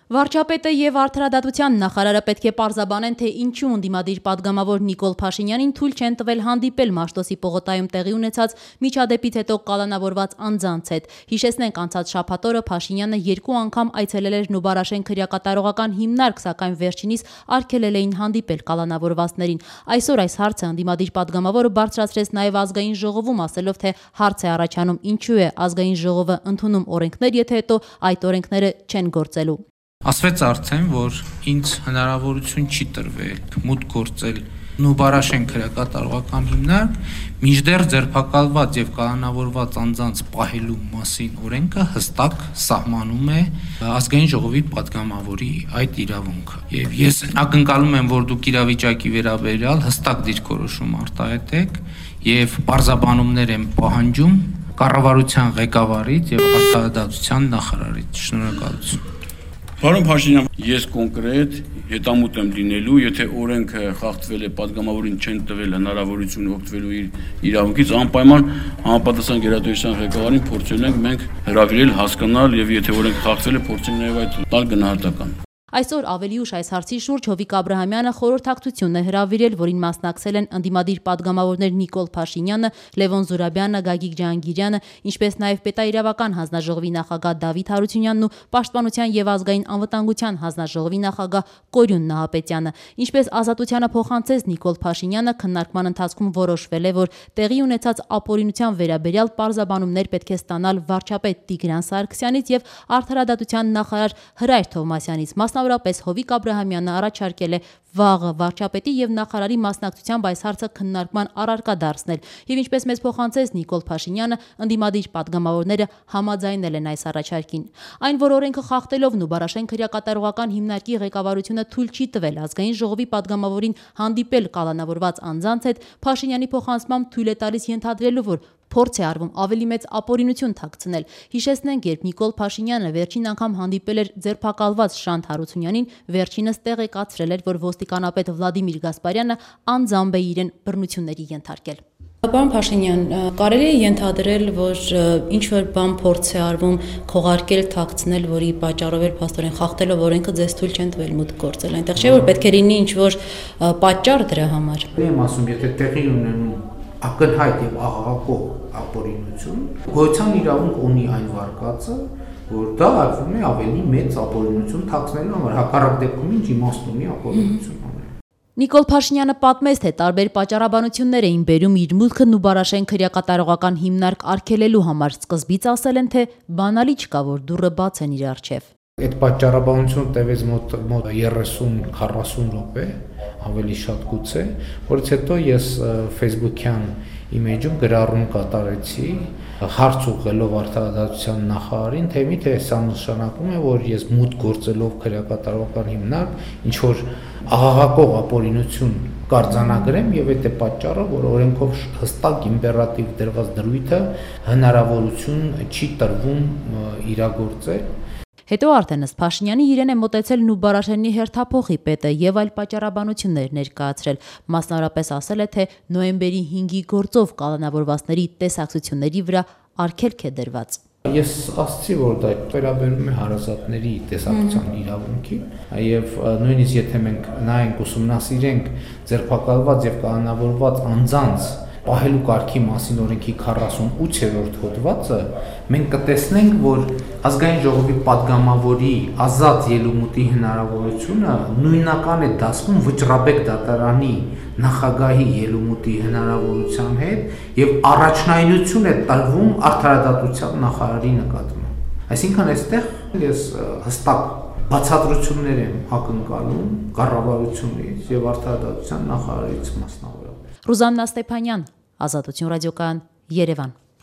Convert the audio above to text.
Վարչապետը եւ Արդարադատության նախարարը պետք է պարզաբանեն, թե ինչու ընդդիմադիր պատգամավոր Նիկոլ Փաշինյանին թույլ չեն տվել հանդիպել Մաշտոցի պողոտայում տեղի ունեցած միջադեպից հետո կալանավորված անձանց հետ։ Հիշեցնենք, անցած շաբաթ օրը Փաշինյանը 2 անգամ այցելել էր Նուբարաշեն քրեակատարողական հիմնարկ, սակայն վերջինիս արգելել էին հանդիպել կալանավորվածներին։ Այսօր այս հարցը ընդդիմադիր պատգամավորը բարձրացրեց նաեւ ազգային ժողովում, ասելով, թե հարց է առաջանում, ինչու է ազգային ժողովը ընդունում օրենքներ, եթե հետո այդ օրենքները չեն գործելու։ Ասվեց արդեն, որ ինձ հնարավորություն չի տրվել մուտք գործել Նուբարաշեն քրեակատարողական հիմնարկ, մինչդեռ ձերբակալված եւ կալանավորված անձանց պահելու մասին օրենքը հստակ սահմանում է ազգային ժողովի պատգամավորի այդ իրավունքը։ Եվ ես ակնկալում եմ, որ դուք իրավիճակի վերաբերյալ հստակ դիրքորոշում արտահայտեք եւ բարձաբանումներ եմ պահանջում կառավարության ղեկավարից եւ Արդարադատության նախարարից։ Շնորհակալություն։ Պարոն Փաշինյան, ես կոնկրետ հետամուտ եմ լինելու, եթե օրենքը խախտվել է, պատգամավորին չեն տվել հնարավորություն օգտվելու իր իրավունքից, անպայման համապատասխան գերատեսչության ղեկավարին փորձել ենք մենք հրավիրել, հասկանալ եւ եթե օրենքը խախտվել է, փորձենք նաեւ այդ տալ գնահատական։ Այսօր ավելի ուշ այս հարցի շուրջ Հովիկ Աբրահամյանը խորհրդակցությունն է հրավիրել, որին մասնակցել են ընդդիմադիր պատգամավորներ Նիկոլ Փաշինյանը, Լևոն Զուրաբյանը, Գագիկ Ջահանգիրյանը, ինչպես նաև Պետաիրավական հանձնաժողովի նախագահ Դավիթ Հարությունյանն ու Պաշտպանության եւ ազգային անվտանգության հանձնաժողովի նախագահ Կորյուն Նահապետյանը։ Ինչպես Ազատությանը փոխանցեց Նիկոլ Փաշինյանը, քննարկման ընթացքում որոշվել է, որ տեղի ունեցած ապօրինության վերաբերյալ պարզաբանումներ պետք է ստանալ վարչապետ Տիգրան Սարգսյանից եւ Արդարադատության նախարար Հրայր Թովմասյանից։ Մասնավորապես Հովիկ Աբրահամյանը առաջարկել է վաղը վարչապետի եւ նախարարի մասնակցությամբ այս հարցը քննարկման առարկա դարձնել։ Եվ ինչպես մեզ փոխանցեց Նիկոլ Փաշինյանը, ընդդիմադիր պատգամավորները համաձայնել են այս առաջարկին։ Այն, որ օրենքը խախտելով Նուբարաշեն քրեակատարողական հիմնարկի ղեկավարությունը թույլ չի տվել ազգային ժողովի պատգամավորին հանդիպել կալանավորված անձանց հետ, Փաշինյանի փոխանցմամբ թույլ է տալիս ենթադրելու, որ փորձ է արվում ավելի մեծ ապօրինություն թաքցնել։ Հիշեցնենք, երբ Նիկոլ Փաշինյանը վերջին անգամ հանդիպել էր ձերբակալված Շանթ Հարությունյանին, վերջինս տեղեկացրել էր, որ ոստիկանապետ Վլադիմիր Գասպարյանը անձամբ է իրեն բռնությունների ենթարկել։ Պարոն Փաշինյան, կարելի է ենթադրել, որ ինչ-որ բան փորձ է արվում քողարկել, թաքցնել, որի պատճառով էր փաստորեն խախտելով օրենքը ձեզ թույլ չեն տվել մուտք գործել։ Այնտեղ չէ՞ որ պետք է լինի ինչ-որ պատճառ դրա համար։ Եմ ասում, եթե տեղի ունենում ակնհայտ եւ աղաղակող ապօրինություն, գոյության իրավունք ունի այն վարկածը, որ դա արվում է ավելի մեծ ապօրինություն թաքցնելու համար, հակառակ դեպքում ինչ իմաստ ունի ապօրինություն անել։ Նիկոլ Փաշինյանը պատմեց, թե տարբեր պատճառաբանություններ էին բերում իր մուտքը Նուբարաշեն քրեակատարողական հիմնարկ արգելելու համար։ Սկզբից ասել են, թե բանալի չկա, որ դուռը բաց են իր առջև։ Այդ պատճառաբանությունը տևեց մոտ 30-40 րոպե, ավելի շատ գուցե, որից հետո ես Facebook-յան իմեջում գրառում կատարեցի, հարց ուղղելով Արդարադատության նախարարին, թե միթե սա նշանակում է, որ ես մուտք գործելով քրեակատարողական հիմնարկ ինչ որ աղաղակող ապօրինություն կարձանագրեմ եւ այդ է պատճառը, որ օրենքով հստակ իմպերատիվ դրված դրույթը հնարավորություն չի տրվում իրագործել։ Հետո արդեն ըստ Փաշինյանի իրեն է մոտեցել Նուբարաշենի հերթափոխի պետը եւ այլ պատճառաբանություններ ներկայացրել։ Մասնավորապես ասել է, թե նոյեմբերի 5-ի գործով կալանավորվածների տեսակցությունների վրա արգելք է դրված։ Ես ասացի, որ դա վերաբերում է հարազատների տեսակցության իրավունքին, եւ նույնիսկ եթե մենք նայենք ուսումնասիրենք ձերբակալված եւ կալանավորված անձանց պահելու կարգի մասին օրենքի 48-րդ հոդվածը, մենք կտեսնենք, որ ազգային ժողովի պատգամավորի ազատ ելումուտի հնարավորությունը նույնական է դասվում վճռաբեկ դատարանի նախագահի ելումուտի հնարավորության հետ եւ առաջնայնություն է տրվում Արդարադատության նախարարի նկատմամբ։ Այսինքն այստեղ ես հստակ բացատրություններ եմ ակնկալում կառավարությունից եւ Արդարադատության նախարարից մասնավորապես։ Ռուզաննա Ստեփանյան, Ազատություն ռադիոկայան, Երևան։